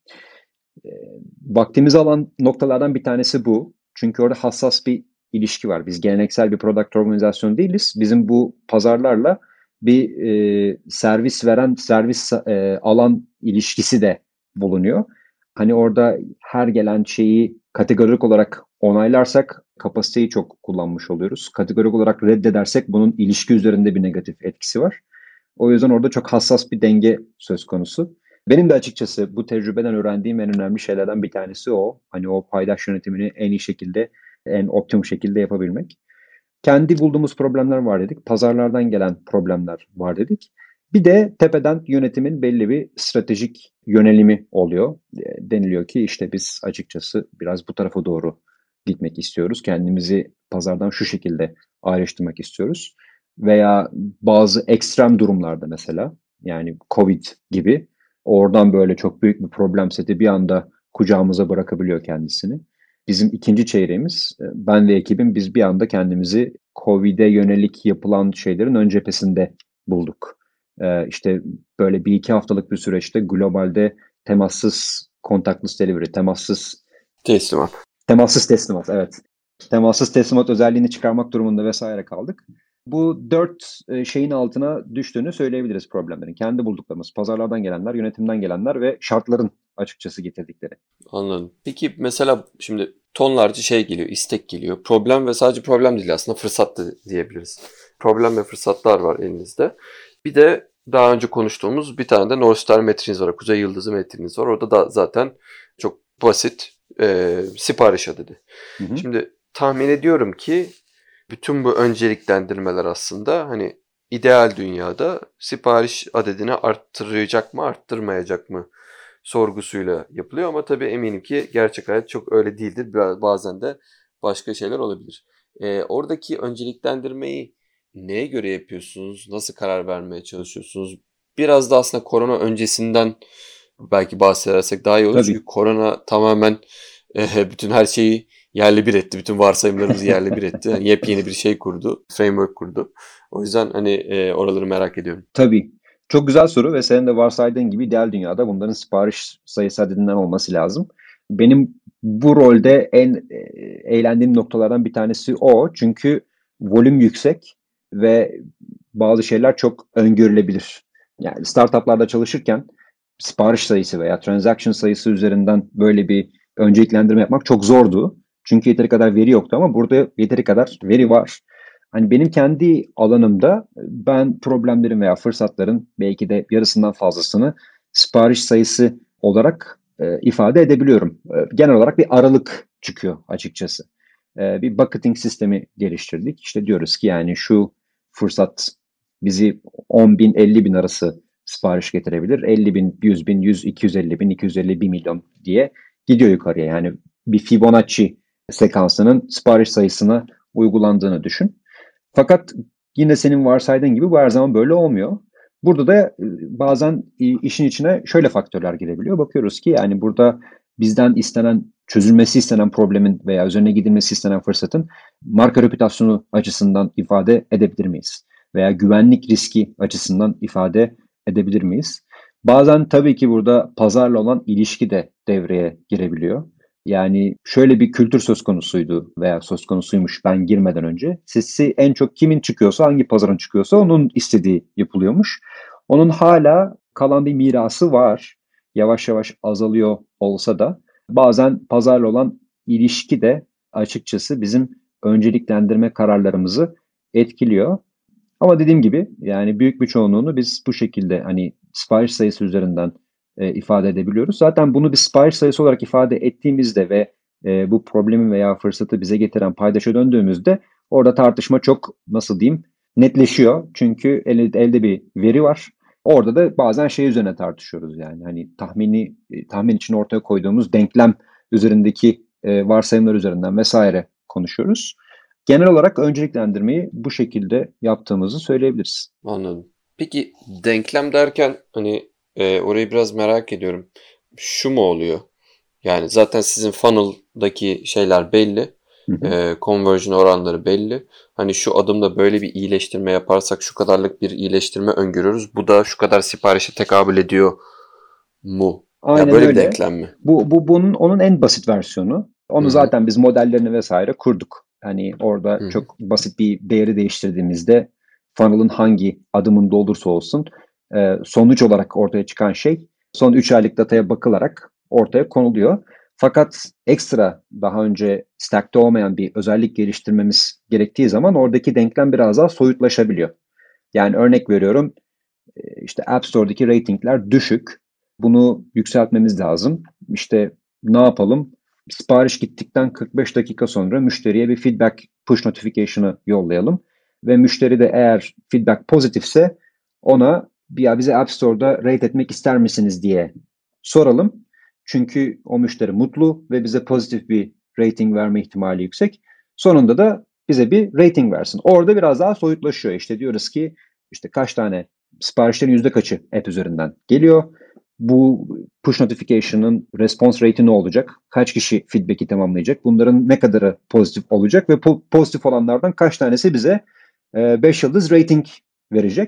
E, Vaktimizi alan noktalardan bir tanesi bu. Çünkü orada hassas bir ilişki var. Biz geleneksel bir product organizasyonu değiliz. Bizim bu pazarlarla bir servis veren, servis alan ilişkisi de bulunuyor. Hani orada her gelen şeyi kategorik olarak onaylarsak kapasiteyi çok kullanmış oluyoruz. Kategorik olarak reddedersek bunun ilişki üzerinde bir negatif etkisi var. O yüzden orada çok hassas bir denge söz konusu. Benim de açıkçası bu tecrübeden öğrendiğim en önemli şeylerden bir tanesi o. Hani o paydaş yönetimini en iyi şekilde, en optimum şekilde yapabilmek. Kendi bulduğumuz problemler var dedik. Pazarlardan gelen problemler var dedik. Bir de tepeden yönetimin belli bir stratejik yönelimi oluyor. Deniliyor ki işte biz açıkçası biraz bu tarafa doğru gitmek istiyoruz. Kendimizi pazardan şu şekilde ayrıştırmak istiyoruz. Veya bazı ekstrem durumlarda mesela yani Covid gibi oradan böyle çok büyük bir problem seti bir anda kucağımıza bırakabiliyor kendisini. Bizim ikinci çeyreğimiz ben ve ekibim biz bir anda kendimizi Covid'e yönelik yapılan şeylerin ön cephesinde bulduk. İşte böyle bir iki haftalık bir süreçte globalde temassız contactless delivery, Teslimat. temassız teslimat, evet. Temassız teslimat özelliğini çıkarmak durumunda vesaire kaldık. Bu 4 şeyin altına düştüğünü söyleyebiliriz problemlerin. Kendi bulduklarımız, pazarlardan gelenler, yönetimden gelenler ve şartların açıkçası getirdikleri. Anladım. Peki mesela şimdi tonlarca şey geliyor, istek geliyor. Problem ve sadece problem değil, aslında fırsat da diyebiliriz. Problem ve fırsatlar var elinizde. Bir de daha önce konuştuğumuz bir tane de North Star metriğiniz var. Kuzey Yıldızı metriğiniz var. Orada da zaten çok basit sipariş adı. Hı hı. Şimdi tahmin ediyorum ki bütün bu önceliklendirmeler aslında hani ideal dünyada sipariş adedini arttıracak mı, arttırmayacak mı sorgusuyla yapılıyor, ama tabii eminim ki gerçek hayat çok öyle değildir. Bazen de başka şeyler olabilir. Oradaki önceliklendirmeyi neye göre yapıyorsunuz? Nasıl karar vermeye çalışıyorsunuz? Biraz da aslında korona öncesinden belki bahsedersek daha iyi olur. Tabii. Çünkü korona tamamen bütün her şeyi yerle bir etti. Bütün varsayımlarımızı yerle bir etti. Yani yepyeni bir şey kurdu. Framework kurdu. O yüzden hani oraları merak ediyorum. Tabii. Çok güzel soru ve senin de varsaydığın gibi ideal dünyada bunların sipariş sayısı adedinden olması lazım. Benim bu rolde en eğlendiğim noktalardan bir tanesi o. Çünkü volüm yüksek ve bazı şeyler çok öngörülebilir. Yani startuplarda çalışırken sipariş sayısı veya transaction sayısı üzerinden böyle bir önceliklendirme yapmak çok zordu. Çünkü yeteri kadar veri yoktu ama burada yeteri kadar veri var. Hani benim kendi alanımda ben problemlerin veya fırsatların belki de yarısından fazlasını sipariş sayısı olarak ifade edebiliyorum. Genel olarak bir aralık çıkıyor açıkçası. Bir bucketing sistemi geliştirdik. İşte diyoruz ki yani şu fırsat bizi 10 bin 50 bin arası sipariş getirebilir. 50 bin, 100 bin, 100, 250 bin, 250 1 milyon diye gidiyor yukarıya. Yani bir Fibonacci sekansının sipariş sayısına uygulandığını düşün. Fakat yine senin varsaydığın gibi bu her zaman böyle olmuyor. Burada da bazen işin içine şöyle faktörler girebiliyor. Bakıyoruz ki yani burada bizden istenen, çözülmesi istenen problemin veya üzerine gidilmesi istenen fırsatın marka reputasyonu açısından ifade edebilir miyiz? Veya güvenlik riski açısından ifade edebilir miyiz? Bazen tabii ki burada pazarla olan ilişki de devreye girebiliyor. Yani şöyle bir kültür söz konusuydu veya söz konusuymuş ben girmeden önce. Sesi en çok kimin çıkıyorsa, hangi pazarın çıkıyorsa onun istediği yapılıyormuş. Onun hala kalan bir mirası var. Yavaş yavaş azalıyor olsa da bazen pazarla olan ilişki de açıkçası bizim önceliklendirme kararlarımızı etkiliyor. Ama dediğim gibi yani büyük bir çoğunluğunu biz bu şekilde hani sipariş sayısı üzerinden ifade edebiliyoruz. Zaten bunu bir sipariş sayısı olarak ifade ettiğimizde ve bu problemi veya fırsatı bize getiren paydaşa döndüğümüzde orada tartışma çok nasıl diyeyim netleşiyor. Çünkü elde bir veri var. Orada da bazen şey üzerine tartışıyoruz yani hani tahmin için ortaya koyduğumuz denklem üzerindeki varsayımlar üzerinden vesaire konuşuyoruz. Genel olarak önceliklendirmeyi bu şekilde yaptığımızı söyleyebiliriz. Anladım. Peki denklem derken hani orayı biraz merak ediyorum. Şu mu oluyor? Yani zaten sizin funnel'daki şeyler belli. Hı hı. Conversion oranları belli. Hani şu adımda böyle bir iyileştirme yaparsak şu kadarlık bir iyileştirme öngörüyoruz. Bu da şu kadar siparişe tekabül ediyor mu? Ya Aynen böyle bir öyle. denklem mi? Onun en basit versiyonu. Hı Onu hı. zaten biz modellerini vesaire kurduk. Hani orada Hı hı. çok basit bir değeri değiştirdiğimizde funnel'ın hangi adımında olursa olsun sonuç olarak ortaya çıkan şey son 3 aylık dataya bakılarak ortaya konuluyor. Fakat ekstra daha önce stack'te olmayan bir özellik geliştirmemiz gerektiği zaman oradaki denklem biraz daha soyutlaşabiliyor. Yani örnek veriyorum işte App Store'daki ratingler düşük. Bunu yükseltmemiz lazım. İşte ne yapalım? Sipariş gittikten 45 dakika sonra müşteriye bir feedback push notification'ı yollayalım. Ve müşteri de eğer feedback pozitifse ona bize App Store'da rate etmek ister misiniz diye soralım. Çünkü o müşteri mutlu ve bize pozitif bir rating verme ihtimali yüksek. Sonunda da bize bir rating versin. Orada biraz daha soyutlaşıyor. İşte diyoruz ki işte kaç tane siparişlerin yüzde kaçı app üzerinden geliyor? Bu push notification'ın response rate'i ne olacak? Kaç kişi feedback'i tamamlayacak? Bunların ne kadarı pozitif olacak ve pozitif olanlardan kaç tanesi bize 5 yıldız rating verecek?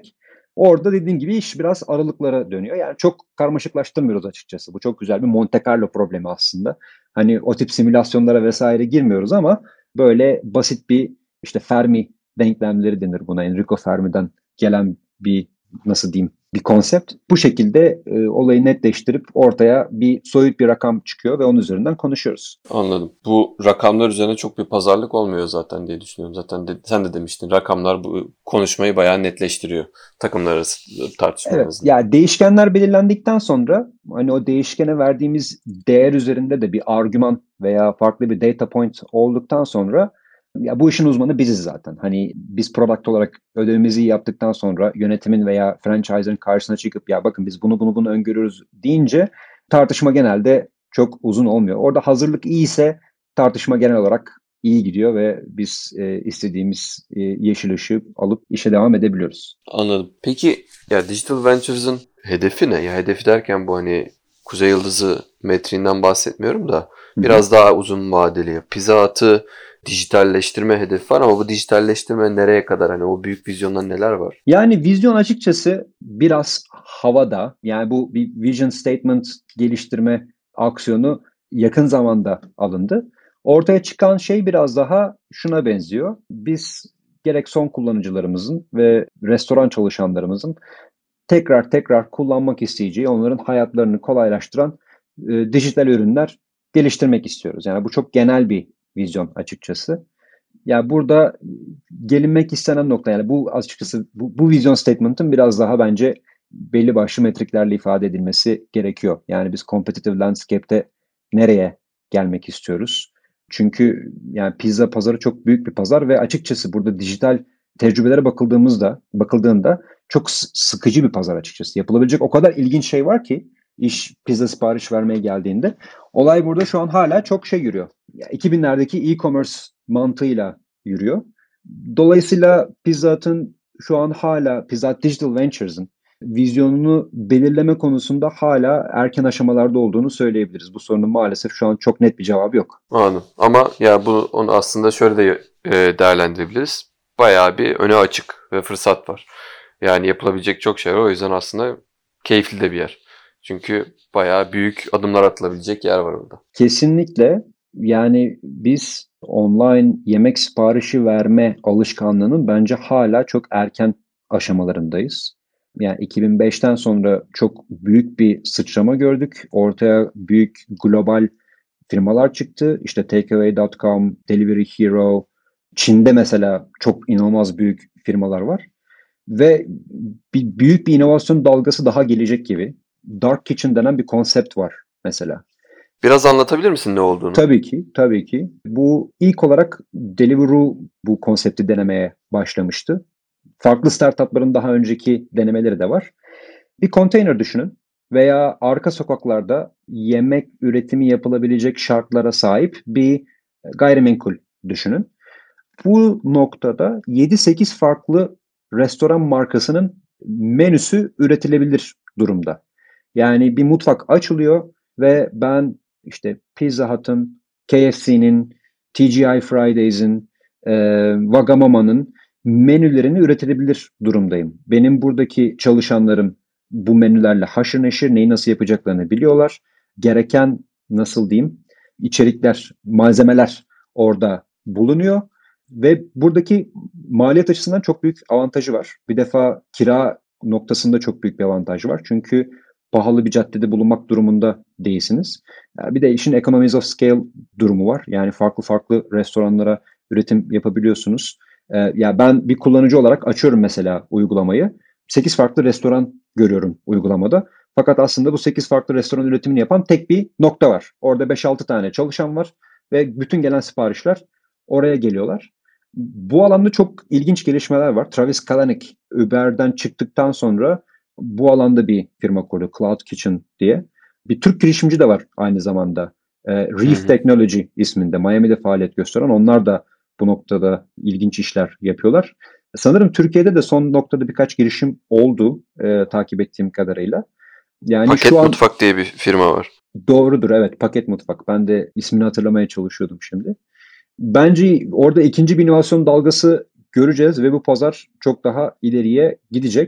Orada dediğim gibi iş biraz aralıklara dönüyor. Yani çok karmaşıklaştırmıyoruz açıkçası. Bu çok güzel bir Monte Carlo problemi aslında. Hani o tip simülasyonlara vesaire girmiyoruz ama böyle basit bir işte Fermi denklemleri denir buna. Enrico Fermi'den gelen bir nasıl diyeyim bir konsept. Bu şekilde olayı netleştirip ortaya bir soyut bir rakam çıkıyor ve onun üzerinden konuşuyoruz. Anladım. Bu rakamlar üzerine çok bir pazarlık olmuyor zaten diye düşünüyorum. Zaten sen de demiştin. Rakamlar bu konuşmayı bayağı netleştiriyor takımlar arası Evet, tartışmalarınızda. ya değişkenler belirlendikten sonra hani o değişkene verdiğimiz değer üzerinde de bir argüman veya farklı bir data point olduktan sonra ya bu işin uzmanı biziz zaten. Hani biz product olarak ödevimizi yaptıktan sonra yönetimin veya franchise'ın karşısına çıkıp ya bakın biz bunu öngörüyoruz deyince tartışma genelde çok uzun olmuyor. Orada hazırlık iyiyse tartışma genel olarak iyi gidiyor ve biz istediğimiz yeşil ışığı alıp işe devam edebiliyoruz. Anladım. Peki ya Digital Ventures'ın hedefi ne? Ya hedefi derken bu hani Kuzey Yıldızı metriğinden bahsetmiyorum da Hı hı. biraz daha uzun vadeli. Pizza Hut'ı dijitalleştirme hedefi var ama bu dijitalleştirme nereye kadar? Hani o büyük vizyonda neler var? Yani vizyon açıkçası biraz havada. Yani bu bir vision statement geliştirme aksiyonu yakın zamanda alındı. Ortaya çıkan şey biraz daha şuna benziyor. Biz gerek son kullanıcılarımızın ve restoran çalışanlarımızın tekrar tekrar kullanmak isteyeceği, onların hayatlarını kolaylaştıran dijital ürünler geliştirmek istiyoruz. Yani bu çok genel bir vizyon açıkçası. Ya burada gelinmek istenen nokta yani bu açıkçası bu vizyon statement'ın biraz daha bence belli başlı metriklerle ifade edilmesi gerekiyor. Yani biz competitive landscape'te nereye gelmek istiyoruz? Çünkü yani pizza pazarı çok büyük bir pazar ve açıkçası burada dijital tecrübelere bakıldığında çok sıkıcı bir pazar açıkçası. Yapılabilecek o kadar ilginç şey var ki iş pizza sipariş vermeye geldiğinde. Olay burada şu an hala çok şey yürüyor. Ya 2000'lerdeki e-commerce mantığıyla yürüyor. Dolayısıyla Pizza Hut'ın şu an hala Pizza Hut Digital Ventures'ın vizyonunu belirleme konusunda hala erken aşamalarda olduğunu söyleyebiliriz. Bu sorunun maalesef şu an çok net bir cevabı yok. Anladım. Ama ya onu aslında şöyle de değerlendirebiliriz. Bayağı bir öne açık ve fırsat var. Yani yapılabilecek çok şey var. O yüzden aslında keyifli de bir yer. Çünkü bayağı büyük adımlar atılabilecek yer var orada. Kesinlikle yani biz online yemek siparişi verme alışkanlığının bence hala çok erken aşamalarındayız. Yani 2005'ten sonra çok büyük bir sıçrama gördük. Ortaya büyük global firmalar çıktı. İşte Takeaway.com, Delivery Hero, Çin'de mesela çok inanılmaz büyük firmalar var. Ve büyük bir inovasyon dalgası daha gelecek gibi. Dark Kitchen denen bir konsept var mesela. Biraz anlatabilir misin ne olduğunu? Tabii ki, tabii ki. Bu ilk olarak Deliveroo bu konsepti denemeye başlamıştı. Farklı startupların daha önceki denemeleri de var. Bir konteyner düşünün veya arka sokaklarda yemek üretimi yapılabilecek şartlara sahip bir gayrimenkul düşünün. Bu noktada 7-8 farklı restoran markasının menüsü üretilebilir durumda. Yani bir mutfak açılıyor ve ben işte Pizza Hut'ın, KFC'nin, TGI Fridays'in, Wagamama'nın menülerini üretilebilir durumdayım. Benim buradaki çalışanlarım bu menülerle haşır neşir neyi nasıl yapacaklarını biliyorlar. Gereken nasıl diyeyim içerikler, malzemeler orada bulunuyor. Ve buradaki maliyet açısından çok büyük avantajı var. Bir defa kira noktasında çok büyük bir avantajı var. Çünkü pahalı bir caddede bulunmak durumunda değilsiniz. Bir de işin economies of scale durumu var. Yani farklı farklı restoranlara üretim yapabiliyorsunuz. Ya ben bir kullanıcı olarak açıyorum mesela uygulamayı. 8 farklı restoran görüyorum uygulamada. Fakat aslında bu 8 farklı restoran üretimini yapan tek bir nokta var. Orada 5-6 tane çalışan var ve bütün gelen siparişler oraya geliyorlar. Bu alanda çok ilginç gelişmeler var. Travis Kalanick Uber'den çıktıktan sonra bu alanda bir firma kurdu. Cloud Kitchen diye. Bir Türk girişimci de var aynı zamanda. Hı Reef hı. Technology isminde. Miami'de faaliyet gösteren. Onlar da bu noktada ilginç işler yapıyorlar. Sanırım Türkiye'de de son noktada birkaç girişim oldu takip ettiğim kadarıyla. Yani şu Paket an Mutfak diye bir firma var. doğrudur evet Paket Mutfak. Ben de ismini hatırlamaya çalışıyordum şimdi. Bence orada ikinci bir inovasyon dalgası göreceğiz ve bu pazar çok daha ileriye gidecek.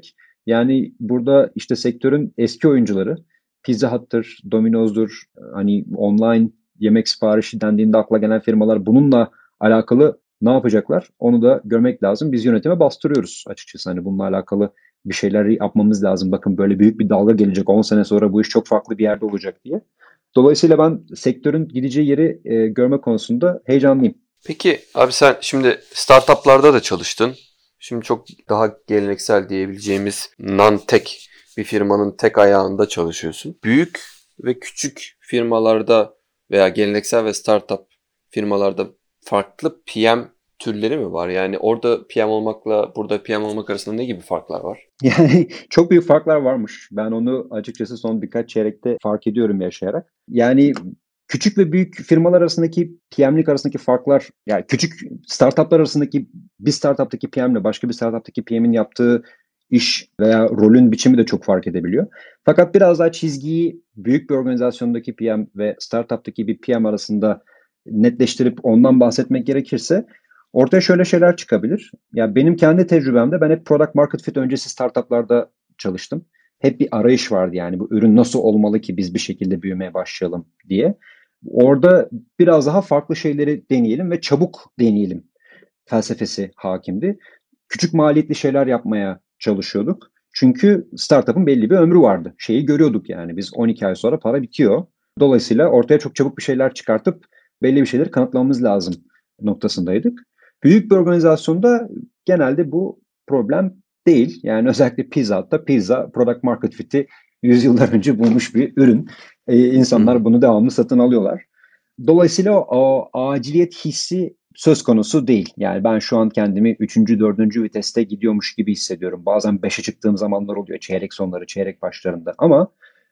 Yani burada işte sektörün eski oyuncuları Pizza Hut'tır, Domino's'dur, hani online yemek siparişi dendiğinde akla gelen firmalar bununla alakalı ne yapacaklar? Onu da görmek lazım. Biz yönetime bastırıyoruz açıkçası. Hani bununla alakalı bir şeyler yapmamız lazım. Bakın böyle büyük bir dalga gelecek. 10 sene sonra bu iş çok farklı bir yerde olacak diye. Dolayısıyla ben sektörün gideceği yeri görme konusunda heyecanlıyım. Peki abi sen şimdi startuplarda da çalıştın. Şimdi çok daha geleneksel diyebileceğimiz non-tech bir firmanın tek ayağında çalışıyorsun. Büyük ve küçük firmalarda veya geleneksel ve startup firmalarda farklı PM türleri mi var? Yani orada PM olmakla burada PM olmak arasında ne gibi farklar var? Yani çok büyük farklar varmış. Ben onu açıkçası son birkaç çeyrekte fark ediyorum yaşayarak. Yani küçük ve büyük firmalar arasındaki PM'lik arasındaki farklar, yani küçük startuplar arasındaki bir startuptaki PM'le başka bir startuptaki PM'in yaptığı iş veya rolün biçimi de çok fark edebiliyor. Fakat biraz daha çizgiyi büyük bir organizasyondaki PM ve startuptaki bir PM arasında netleştirip ondan bahsetmek gerekirse ortaya şöyle şeyler çıkabilir. Ya benim kendi tecrübemde ben hep product market fit öncesi startuplarda çalıştım. Hep bir arayış vardı, yani bu ürün nasıl olmalı ki biz bir şekilde büyümeye başlayalım diye. Orada biraz daha farklı şeyleri deneyelim ve çabuk deneyelim felsefesi hakimdi. Küçük maliyetli şeyler yapmaya çalışıyorduk. Çünkü startup'ın belli bir ömrü vardı. Şeyi görüyorduk, yani biz 12 ay sonra para bitiyor. Dolayısıyla ortaya çok çabuk bir şeyler çıkartıp belli bir şeyleri kanıtlamamız lazım noktasındaydık. Büyük bir organizasyonda genelde bu problem değil. Yani özellikle Pizza Hut'ta pizza product market fit'i yüzyıllar önce bulmuş bir ürün. İnsanlar bunu devamlı satın alıyorlar. Dolayısıyla o aciliyet hissi söz konusu değil. Yani ben şu an kendimi 3. 4. viteste gidiyormuş gibi hissediyorum. Bazen 5'e çıktığım zamanlar oluyor, çeyrek sonları, çeyrek başlarında. Ama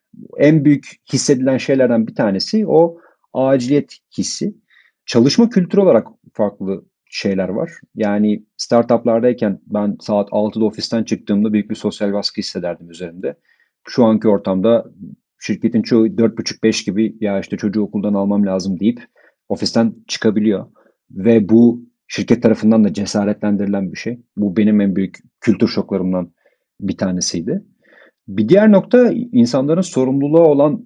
en büyük hissedilen şeylerden bir tanesi o aciliyet hissi. Çalışma kültürü olarak farklı şeyler var. Yani startuplardayken ben saat 6'da ofisten çıktığımda büyük bir sosyal baskı hissederdim üzerimde. Şu anki ortamda şirketin çoğu 4.30-5 gibi ya işte çocuğu okuldan almam lazım deyip ofisten çıkabiliyor. Ve bu şirket tarafından da cesaretlendirilen bir şey. Bu benim en büyük kültür şoklarımdan bir tanesiydi. Bir diğer nokta insanların sorumluluğa olan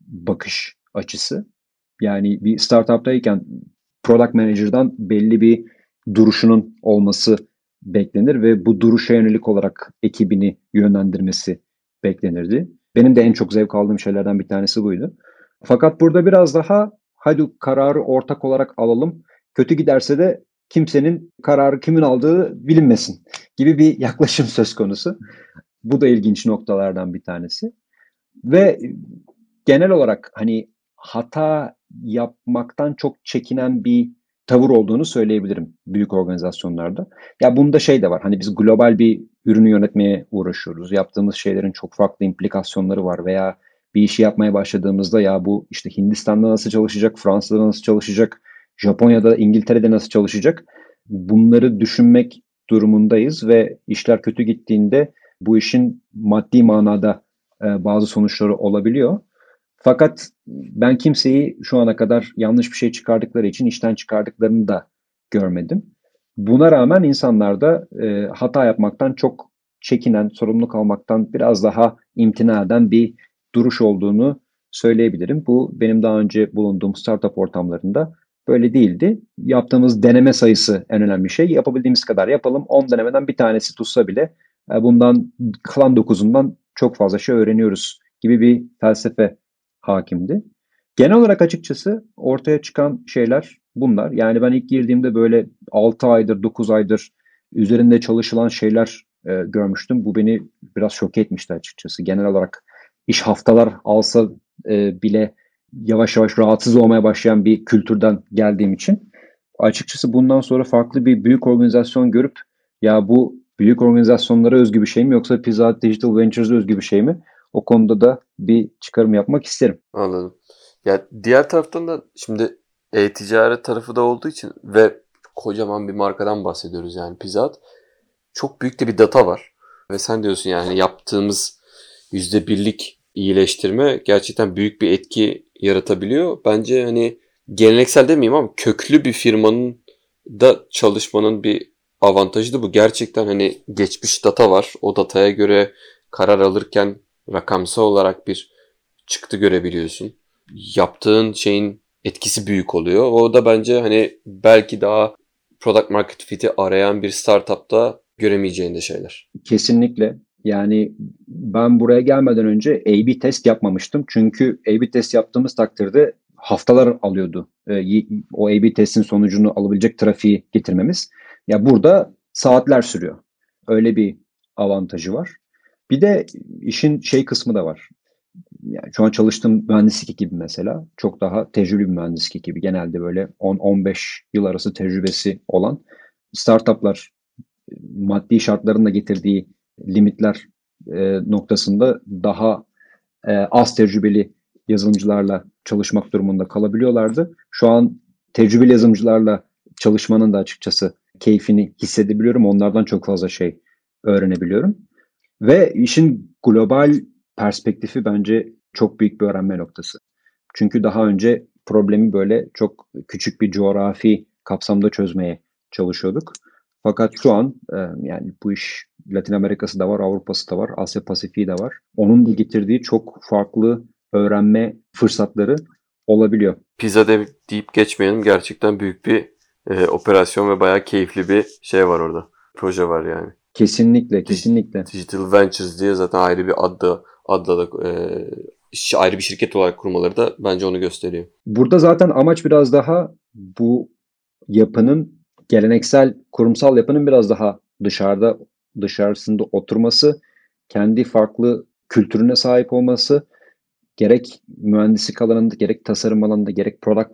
bakış açısı. Yani bir startuptayken product manager'dan belli bir duruşunun olması beklenir ve bu duruşa yönelik olarak ekibini yönlendirmesi beklenirdi. Benim de en çok zevk aldığım şeylerden bir tanesi buydu. Fakat burada biraz daha hadi kararı ortak olarak alalım. Kötü giderse de kimsenin kararı kimin aldığı bilinmesin gibi bir yaklaşım söz konusu. Bu da ilginç noktalardan bir tanesi. Ve genel olarak hani hata yapmaktan çok çekinen bir tavır olduğunu söyleyebilirim büyük organizasyonlarda. Ya bunda şey de var. Hani biz global bir ürünü yönetmeye uğraşıyoruz. Yaptığımız şeylerin çok farklı implikasyonları var veya bir işi yapmaya başladığımızda ya bu işte Hindistan'da nasıl çalışacak, Fransa'da nasıl çalışacak, Japonya'da, İngiltere'de nasıl çalışacak? Bunları düşünmek durumundayız ve işler kötü gittiğinde bu işin maddi manada bazı sonuçları olabiliyor. Fakat ben kimseyi şu ana kadar yanlış bir şey çıkardıkları için işten çıkardıklarını da görmedim. Buna rağmen insanlar da hata yapmaktan çok çekinen, sorumluluk almaktan biraz daha imtina eden bir duruş olduğunu söyleyebilirim. Bu benim daha önce bulunduğum startup ortamlarında böyle değildi. Yaptığımız deneme sayısı en önemli şey. Yapabildiğimiz kadar yapalım. 10 denemeden bir tanesi tutsa bile bundan kalan 9'undan çok fazla şey öğreniyoruz gibi bir felsefe hakimdi. Genel olarak açıkçası ortaya çıkan şeyler bunlar. Yani ben ilk girdiğimde böyle 6 aydır, 9 aydır üzerinde çalışılan şeyler görmüştüm. Bu beni biraz şok etmişti açıkçası. Genel olarak iş haftalar alsa bile yavaş yavaş rahatsız olmaya başlayan bir kültürden geldiğim için açıkçası bundan sonra farklı bir büyük organizasyon görüp ya bu büyük organizasyonlara özgü bir şey mi yoksa Pizza Hut Digital Ventures'a özgü bir şey mi? O konuda da bir çıkarım yapmak isterim. Anladım. Ya diğer taraftan da şimdi e-ticaret tarafı da olduğu için ve kocaman bir markadan bahsediyoruz yani Pizza Hut. Çok büyük de bir data var. Ve sen diyorsun yani yaptığımız %1'lik iyileştirme gerçekten büyük bir etki yaratabiliyor. Bence hani geleneksel demeyeyim ama köklü bir firmanın da çalışmanın bir avantajı da bu. Gerçekten hani geçmiş data var. O dataya göre karar alırken rakamsal olarak bir çıktı görebiliyorsun. Yaptığın şeyin etkisi büyük oluyor. O da bence hani belki daha product market fit'i arayan bir startupta göremeyeceğin de şeyler. Kesinlikle. Yani ben buraya gelmeden önce A/B test yapmamıştım. Çünkü A/B test yaptığımız takdirde haftalar alıyordu. O A/B testin sonucunu alabilecek trafiği getirmemiz. Ya burada saatler sürüyor. Öyle bir avantajı var. Bir de işin şey kısmı da var. Yani şu an çalıştığım mühendislik ekibi mesela çok daha tecrübeli bir mühendislik ekibi. Genelde böyle 10-15 yıl arası tecrübesi olan startuplar maddi şartların da getirdiği limitler noktasında daha az tecrübeli yazılımcılarla çalışmak durumunda kalabiliyorlardı. Şu an tecrübeli yazılımcılarla çalışmanın da açıkçası keyfini hissedebiliyorum. Onlardan çok fazla şey öğrenebiliyorum. Ve işin global perspektifi bence çok büyük bir öğrenme noktası. Çünkü daha önce problemi böyle çok küçük bir coğrafi kapsamda çözmeye çalışıyorduk. Fakat şu an yani bu iş Latin Amerika'sı da var, Avrupa'sı da var, Asya Pasifik'i de var. Onun da getirdiği çok farklı öğrenme fırsatları olabiliyor. Pizza deyip geçmeyelim. Gerçekten büyük bir operasyon ve bayağı keyifli bir şey var orada. Proje var yani. Kesinlikle, kesinlikle. Digital Ventures diye zaten ayrı bir adla da ayrı bir şirket olarak kurmaları da bence onu gösteriyor. Burada zaten amaç biraz daha bu yapının geleneksel kurumsal yapının biraz daha dışarısında oturması, kendi farklı kültürüne sahip olması, gerek mühendislik alanında, gerek tasarım alanında, gerek product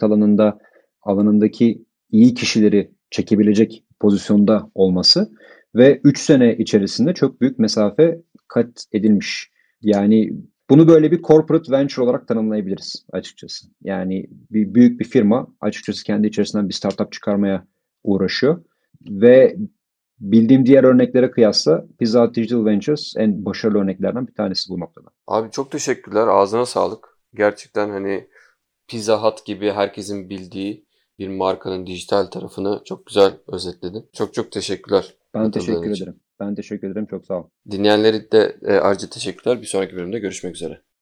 alanındaki iyi kişileri çekebilecek pozisyonda olması ve 3 sene içerisinde çok büyük mesafe kat edilmiş. Yani bunu böyle bir corporate venture olarak tanımlayabiliriz açıkçası. Yani büyük bir firma açıkçası kendi içerisinden bir startup çıkarmaya uğraşıyor ve bildiğim diğer örneklere kıyasla Pizza Hut Digital Ventures en başarılı örneklerden bir tanesi bu noktada. Abi çok teşekkürler. Ağzına sağlık. Gerçekten hani Pizza Hut gibi herkesin bildiği bir markanın dijital tarafını çok güzel özetledin. Çok çok teşekkürler Ben katıldığın teşekkür için. ederim. Ben teşekkür ederim. Çok sağ ol. Dinleyenlere de ayrıca teşekkürler. Bir sonraki bölümde görüşmek üzere.